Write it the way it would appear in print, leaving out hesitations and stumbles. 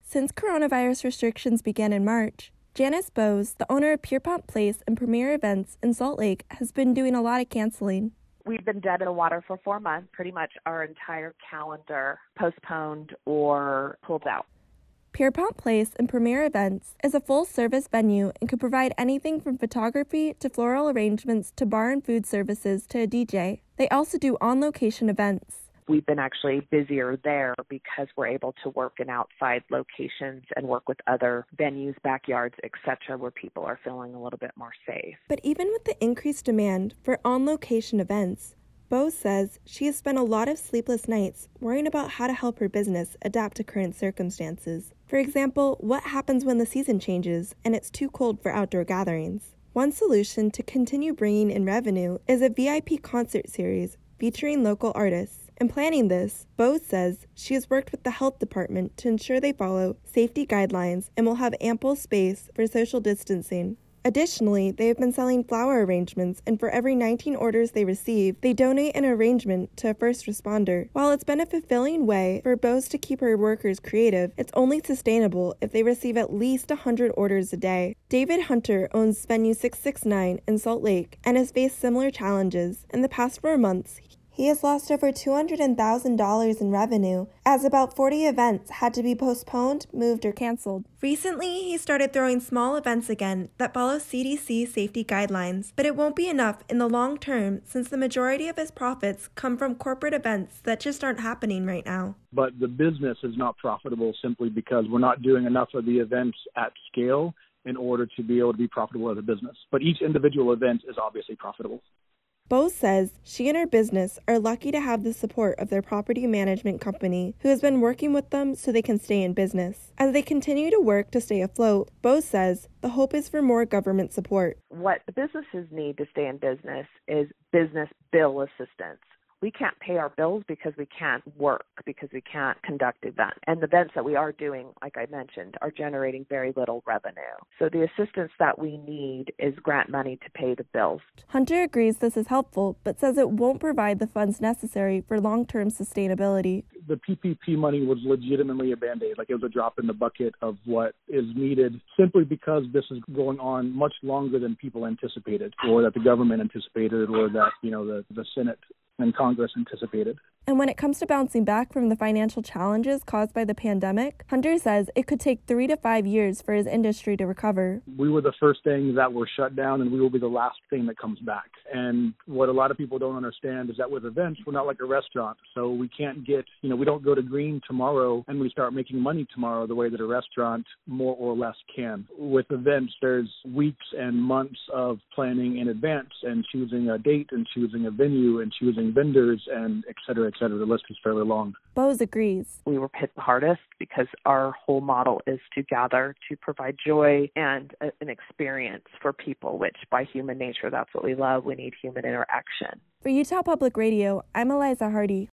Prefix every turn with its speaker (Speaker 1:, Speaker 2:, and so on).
Speaker 1: Since coronavirus restrictions began in March, Janice Bowes, the owner of Pierpont Place and Premier Events in Salt Lake, has been doing a lot of canceling.
Speaker 2: We've been dead in the water for 4 months, pretty much our entire calendar postponed or pulled out.
Speaker 1: Pierpont Place and Premier Events is a full-service venue and can provide anything from photography to floral arrangements to bar and food services to a DJ. They also do on-location events.
Speaker 2: We've been actually busier there because we're able to work in outside locations and work with other venues, backyards, etc., where people are feeling a little bit more safe.
Speaker 1: But even with the increased demand for on-location events, Bowes says she has spent a lot of sleepless nights worrying about how to help her business adapt to current circumstances. For example, what happens when the season changes and it's too cold for outdoor gatherings? One solution to continue bringing in revenue is a VIP concert series featuring local artists. In planning this, Bowes says she has worked with the health department to ensure they follow safety guidelines and will have ample space for social distancing. Additionally, they have been selling flower arrangements, and for every 19 orders they receive, they donate an arrangement to a first responder. While it's been a fulfilling way for Bowes to keep her workers creative, it's only sustainable if they receive at least 100 orders a day. David Hunter owns Venue 669 in Salt Lake and has faced similar challenges. In the past 4 months, he has lost over $200,000 in revenue, as about 40 events had to be postponed, moved, or canceled. Recently, he started throwing small events again that follow CDC safety guidelines, but it won't be enough in the long term since the majority of his profits come from corporate events that just aren't happening right now.
Speaker 3: But the business is not profitable simply because we're not doing enough of the events at scale in order to be able to be profitable as a business. But each individual event is obviously profitable.
Speaker 1: Bowes says she and her business are lucky to have the support of their property management company, who has been working with them so they can stay in business. As they continue to work to stay afloat, Bowes says the hope is for more government support.
Speaker 2: What businesses need to stay in business is business bill assistance. We can't pay our bills because we can't work, because we can't conduct events. And the events that we are doing, like I mentioned, are generating very little revenue. So the assistance that we need is grant money to pay the bills.
Speaker 1: Hunter agrees this is helpful, but says it won't provide the funds necessary for long-term sustainability.
Speaker 3: The PPP money was legitimately a Band-Aid, like it was a drop in the bucket of what is needed simply because this is going on much longer than people anticipated, or that the government anticipated, or that, the Senate and Congress anticipated.
Speaker 1: And when it comes to bouncing back from the financial challenges caused by the pandemic, Hunter says it could take 3 to 5 years for his industry to recover.
Speaker 3: We were the first thing that were shut down, and we will be the last thing that comes back. And what a lot of people don't understand is that with events, we're not like a restaurant. So we can't get, we don't go to green tomorrow and we start making money tomorrow the way that a restaurant more or less can. With events, there's weeks and months of planning in advance and choosing a date and choosing a venue and choosing vendors and et cetera, et cetera. The list is fairly long.
Speaker 1: Bowes agrees.
Speaker 2: We were hit the hardest because our whole model is to gather, to provide joy and an experience for people, which by human nature, that's what we love. We need human interaction.
Speaker 1: For Utah Public Radio, I'm Eliza Hardy.